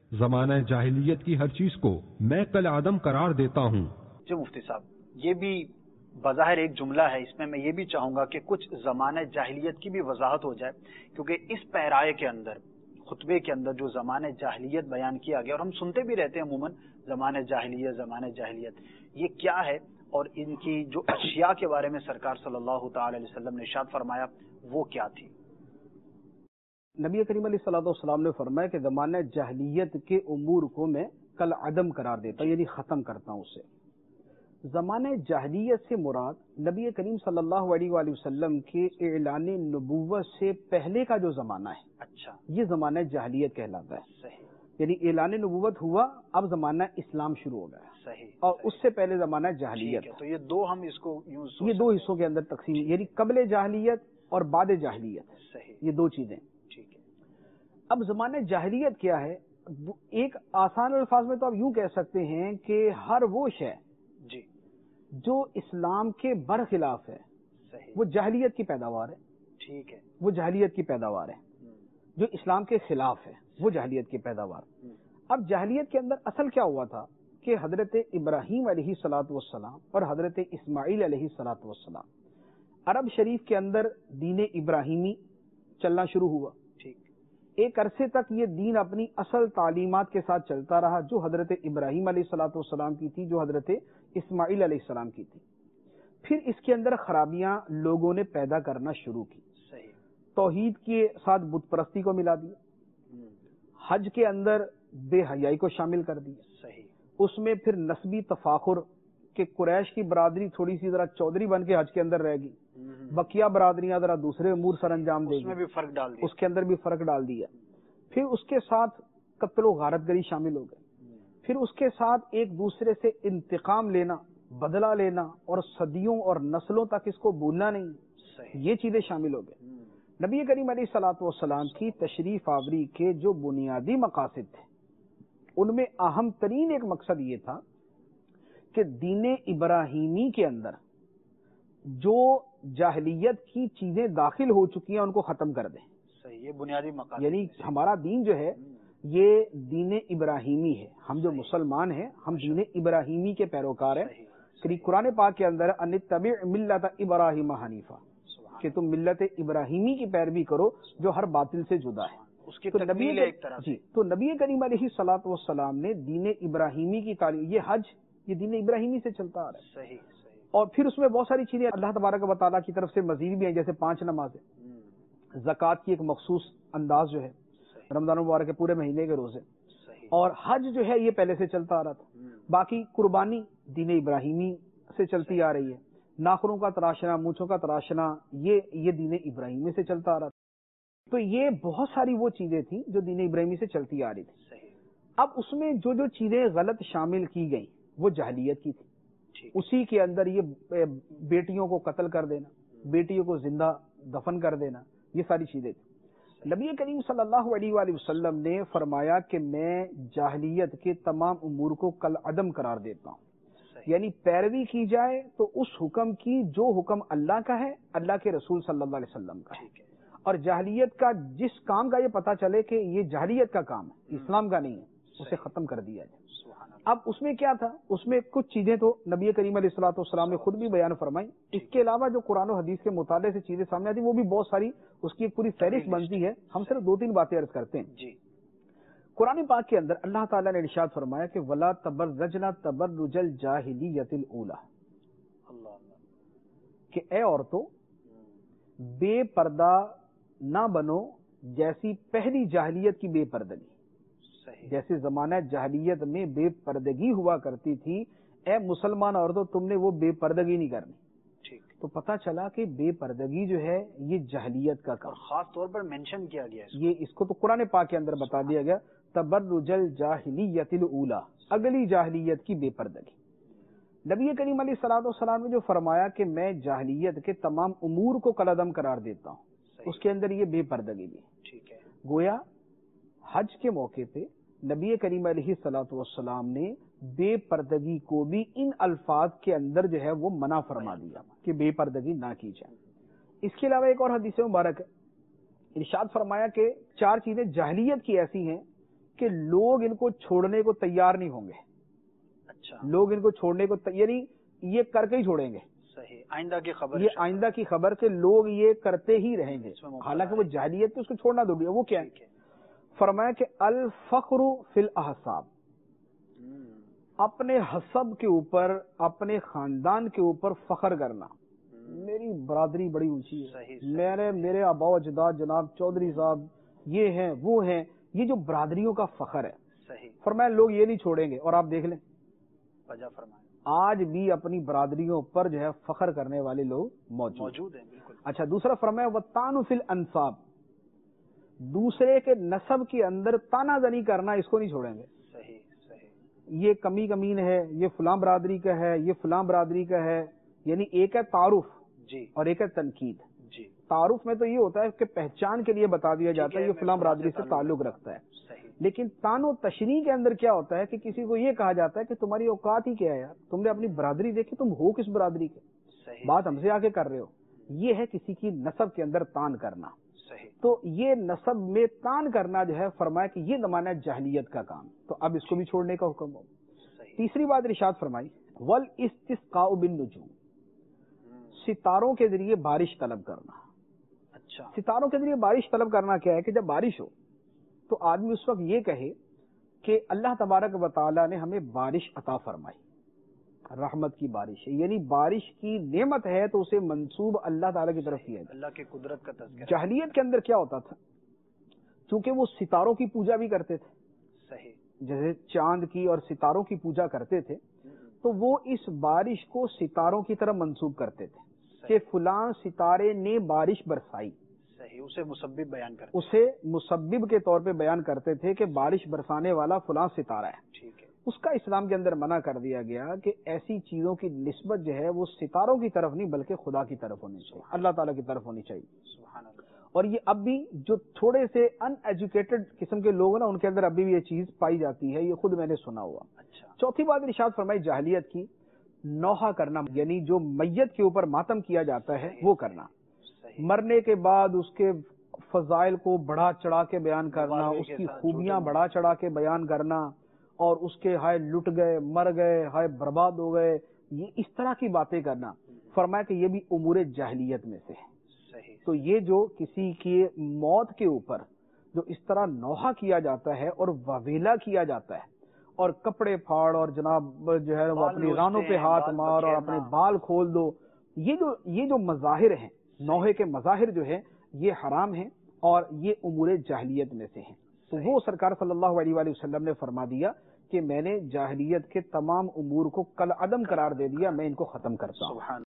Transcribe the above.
زمانہ جاہلیت کی ہر چیز کو میں کل عدم قرار دیتا ہوں۔ جو مفتی صاحب، یہ بھی بظاہر ایک جملہ ہے، اس میں میں یہ بھی چاہوں گا کہ کچھ زمانہ جاہلیت کی بھی وضاحت ہو جائے، کیونکہ اس پیرائے کے اندر، خطبے کے اندر جو زمانہ جاہلیت بیان کیا گیا، اور ہم سنتے بھی رہتے ہیں عموماً زمانہ جاہلیت، یہ کیا ہے اور ان کی جو اشیاء کے بارے میں سرکار صلی اللہ تعالی علیہ وسلم نے ارشاد فرمایا وہ کیا تھی؟ نبی کریم علیہ الصلوۃ والسلام نے فرمایا کہ زمانہ جاہلیت کے امور کو میں کل عدم قرار دیتا ہوں، یعنی ختم کرتا ہوں اسے۔ زمانہ جاہلیت سے مراد نبی کریم صلی اللہ علیہ وآلہ وسلم کے اعلان نبوت سے پہلے کا جو زمانہ ہے، اچھا، یہ زمانہ جاہلیت کہلاتا ہے۔ صحیح، یعنی اعلان نبوت ہوا، اب زمانہ اسلام شروع ہو گیا، صحیح، اور اس سے پہلے زمانہ جاہلیت ہے۔ تو یہ دو ہم اس کو یہ دو حصوں کے اندر تقسیم، یعنی قبل جاہلیت اور بعد جاہلیت، صحیح، یہ دو چیزیں۔ ٹھیک ہے۔ اب زمانہ جاہلیت کیا ہے؟ ایک آسان الفاظ میں تو آپ یوں کہہ سکتے ہیں کہ ہر وہ شے جی جو اسلام کے برخلاف ہے، صحیح، وہ جاہلیت کی پیداوار ہے۔ ٹھیک ہے، وہ جاہلیت کی پیداوار ہے، جو اسلام کے خلاف ہے وہ جاہلیت کی پیداوار۔ اب جاہلیت کے اندر اصل کیا ہوا تھا کہ حضرت ابراہیم علیہ الصلوۃ والسلام اور حضرت اسماعیل علیہ الصلوۃ والسلام، عرب شریف کے اندر دین ابراہیمی چلنا شروع ہوا۔ ٹھیک، ایک عرصے تک یہ دین اپنی اصل تعلیمات کے ساتھ چلتا رہا، جو حضرت ابراہیم علیہ الصلوۃ والسلام کی تھی، جو حضرت اسماعیل علیہ السلام کی تھی۔ پھر اس کے اندر خرابیاں لوگوں نے پیدا کرنا شروع کی، صحیح، توحید کے ساتھ بت پرستی کو ملا دیا، حج کے اندر بے حیائی کو شامل کر دیا، صحیح، اس میں پھر نسبی تفاخر کہ قریش کی برادری تھوڑی سی ذرا چودھری بن کے حج کے اندر رہ گئی، بقیہ برادریاں ذرا دوسرے امور سر انجام دے اس میں گی، بھی فرق ڈال دیا، اس کے اندر بھی فرق ڈال دیا۔ پھر اس کے ساتھ قتل و غارت گری شامل ہو گئے، پھر اس کے ساتھ ایک دوسرے سے انتقام لینا، بدلہ لینا، اور صدیوں اور نسلوں تک اس کو بھولنا نہیں، صحیح، یہ چیزیں شامل ہو گئے۔ نبی کریم علیہ الصلوۃ والسلام کی تشریف آوری کے جو بنیادی مقاصد تھے، ان میں اہم ترین ایک مقصد یہ تھا کہ دین ابراہیمی کے اندر جو جاہلیت کی چیزیں داخل ہو چکی ہیں ان کو ختم کر دیں۔ صحیح، یہ بنیادی مقاصد، یعنی ہمارا دین جو ہے یہ دین ابراہیمی ہے، ہم جو مسلمان ہیں ہم دین ابراہیمی کے پیروکار ہیں۔ قرآن پاک کے اندر ان اتبع ملت ابراہیم حنیفہ، کہ تم ملت ابراہیمی کی پیروی کرو جو ہر باطل سے جدا ہے، اس کی تو تکمیل ہے ایک طرح سے۔ جی، تو نبی کریم علیہ الصلوۃ والسلام نے دین ابراہیمی کی تعلیم، یہ حج یہ دین ابراہیمی سے چلتا آ رہا ہے، صحیح، صحیح، اور پھر اس میں بہت ساری چیزیں اللہ تبارک و تعالیٰ کی طرف سے مزید بھی ہیں، جیسے 5 نمازیں، زکوٰۃ کی ایک مخصوص انداز جو ہے، رمضان المبارک کے پورے مہینے کے روزے، اور حج جو ہے یہ پہلے سے چلتا آ رہا تھا۔ باقی قربانی دین ابراہیمی سے چلتی آ رہی ہے، ناخنوں کا تراشنا، مونچھوں کا تراشنا، یہ دین ابراہیمی سے چلتا آ رہا تھا۔ تو یہ بہت ساری وہ چیزیں تھیں جو دین ابراہیمی سے چلتی آ رہی تھی۔ اب اس میں جو چیزیں غلط شامل کی گئیں وہ جاہلیت کی تھی۔ اسی کے اندر یہ بیٹیوں کو قتل کر دینا، بیٹیوں کو زندہ دفن کر دینا، یہ ساری چیزیں تھیں۔ نبی کریم صلی اللہ علیہ وآلہ وسلم نے فرمایا کہ میں جاہلیت کے تمام امور کو کل عدم قرار دیتا ہوں، یعنی پیروی کی جائے تو اس حکم کی جو حکم اللہ کا ہے، اللہ کے رسول صلی اللہ علیہ وسلم کا ہے، اور جاہلیت کا جس کام کا یہ پتہ چلے کہ یہ جاہلیت کا کام ہے، اسلام کا نہیں ہے، اسے ختم کر دیا جائے۔ اب اس میں کیا تھا؟ اس میں کچھ چیزیں تو نبی کریم علیہ الصلوۃ والسلام نے خود بھی بیان فرمائی، اس کے علاوہ جو قرآن و حدیث کے مطالعے سے چیزیں سامنے آتی وہ بھی بہت ساری، اس کی ایک پوری فہرست بنتی ہے، ہم صرف 2-3 باتیں عرض کرتے ہیں۔ جی، قرآن پاک کے اندر اللہ تعالیٰ نے ارشاد فرمایا کہ وَلَا تَبَرَّجْنَا تَبَرُّجَ الْجَاهِلِيَّةِ الْأُولَىٰ، کہ اے عورتوں بے پردہ نہ بنو جیسی پہلی جاہلیت کی بے پردگی، جیسے زمانہ جاہلیت میں بے پردگی ہوا کرتی تھی، اے مسلمان عورتوں تم نے وہ بے پردگی نہیں کرنی۔ تو پتہ چلا کہ بے پردگی جو ہے یہ جاہلیت کا کام، خاص طور پر مینشن کیا گیا ہے، یہ اس کو تو قرآن پاک کے اندر بتا دیا گیا، تبرج الجاہلیت الاولی، اگلی جاہلیت کی بے پردگی۔ نبی کریم علیہ الصلوۃ والسلام نے جو فرمایا کہ میں جاہلیت کے تمام امور کو کلعدم قرار دیتا ہوں، اس کے اندر یہ بے پردگی بھی، ٹھیک ہے، گویا حج کے موقع پہ نبی کریم علیہ الصلوۃ والسلام نے بے پردگی کو بھی ان الفاظ کے اندر جو ہے وہ منع فرما دیا کہ بے پردگی نہ کی جائے۔ اس کے علاوہ ایک اور حدیث مبارک ہے، ارشاد فرمایا کہ 4 چیزیں جاہلیت کی ایسی ہیں کہ لوگ ان کو چھوڑنے کو تیار نہیں ہوں گے. اچھا, لوگ ان کو چھوڑنے کو یعنی یہ کر کے ہی چھوڑیں گے. صحیح, آئندہ کی خبر, یہ آئندہ کی خبر کہ لوگ یہ کرتے ہی رہیں گے, حالانکہ وہ جاہلیت ہے, اس کو چھوڑنا ضروری ہے. وہ کیا ہے؟ فرمایا کہ الفخر فی الاحساب, اپنے حسب کے اوپر, اپنے خاندان کے اوپر فخر کرنا. میری برادری بڑی اونچی ہے, میرے آبا و اجداد جناب چودھری صاحب یہ ہیں وہ ہیں, یہ جو برادریوں کا فخر ہے. صحیح, فرمایا لوگ یہ نہیں چھوڑیں گے. اور آپ دیکھ لیں فرمایا آج بھی اپنی برادریوں پر جو ہے فخر کرنے والے لوگ موجود ہیں. بالکل. اچھا, دوسرا فرمایا وَالطَّعْنُ فِي الْأَنْسَابِ, دوسرے کے نسب کے اندر تانا زنی کرنا, اس کو نہیں چھوڑیں گے. صحیح صحیح, یہ کمی کمین ہے, یہ فلاں برادری کا ہے, یہ فلاں برادری کا ہے. یعنی ایک ہے تعارف جی, اور ایک ہے تنقید. جی, تعارف میں تو یہ ہوتا ہے کہ پہچان کے لیے بتا دیا جاتا ہے یہ فلاں برادری سے تعلق رکھتا ہے. صحیح, لیکن تان و تشریح کے اندر کیا ہوتا ہے کہ کسی کو یہ کہا جاتا ہے کہ تمہاری اوقات ہی کیا ہے یار, تم نے اپنی برادری دیکھی, تم ہو کس برادری کے, صحیح, بات ہم سے آگے کر رہے ہو. یہ ہے کسی کی نسب کے اندر تان کرنا. صحیح, تو یہ نسب میں تان کرنا جو ہے فرمایا کہ یہ زمانہ جاہلیت کا کام, تو اب اس کو بھی چھوڑنے کا حکم ہو. تیسری بات ارشاد فرمائی والاستسقاء بالنجوم, ستاروں کے ذریعے بارش طلب کرنا. اچھا, ستاروں کے ذریعے بارش طلب کرنا کیا ہے کہ جب بارش ہو تو آدمی اس وقت یہ کہے کہ اللہ تبارک و تعالیٰ نے ہمیں بارش عطا فرمائی, رحمت کی بارش ہے, یعنی بارش کی نعمت ہے تو اسے منسوب اللہ تعالیٰ کی طرف کیا جائے. اللہ کی قدرت کا تذکرہ. جاہلیت کے اندر کیا ہوتا تھا, چونکہ وہ ستاروں کی پوجا بھی کرتے تھے, صحیح, جیسے چاند کی اور ستاروں کی پوجا کرتے تھے, تو وہ اس بارش کو ستاروں کی طرف منسوب کرتے تھے کہ فلاں ستارے نے بارش برسائی. صحیح, اسے مسبب بیان کرتے, اسے مسبب کے طور پہ بیان کرتے تھے کہ بارش برسانے والا فلاں ستارہ ہے. ٹھیک ہے, اس کا اسلام کے اندر منع کر دیا گیا کہ ایسی چیزوں کی نسبت جو ہے وہ ستاروں کی طرف نہیں بلکہ خدا کی طرف ہونی چاہیے, اللہ تعالیٰ کی طرف ہونی چاہیے. سبحان اللہ. اور یہ اب بھی جو تھوڑے سے ان ایجوکیٹڈ قسم کے لوگ ہیں نا, ان کے اندر ابھی بھی یہ چیز پائی جاتی ہے, یہ خود میں نے سنا ہوا. اچھا, چوتھی بات ارشاد فرمائی جاہلیت کی نوحہ کرنا, یعنی جو میت کے اوپر ماتم کیا جاتا ہے وہ کرنا. مرنے کے بعد اس کے فضائل کو بڑھا چڑھا کے بیان کرنا, اس کی خوبیاں بڑھا چڑھا کے بیان کرنا, اور اس کے ہائے لٹ گئے, مر گئے, ہائے برباد ہو گئے, یہ اس طرح کی باتیں کرنا. فرمایا کہ یہ بھی امور جاہلیت میں سے ہے. تو یہ جو کسی کی موت کے اوپر جو اس طرح نوحہ کیا جاتا ہے اور وویلا کیا جاتا ہے اور کپڑے پھاڑ اور جناب جو ہے وہ اپنی رانوں پہ ہاتھ مار اور اپنے بال کھول دو, یہ جو مظاہر ہیں, نوحے کے مظاہر جو ہے یہ حرام ہیں اور یہ امور جاہلیت میں سے ہیں. تو وہ سرکار صلی اللہ علیہ وآلہ وسلم نے فرما دیا کہ میں نے جاہلیت کے تمام امور کو کل عدم قرار دے دیا, میں ان کو ختم کرتا ہوں.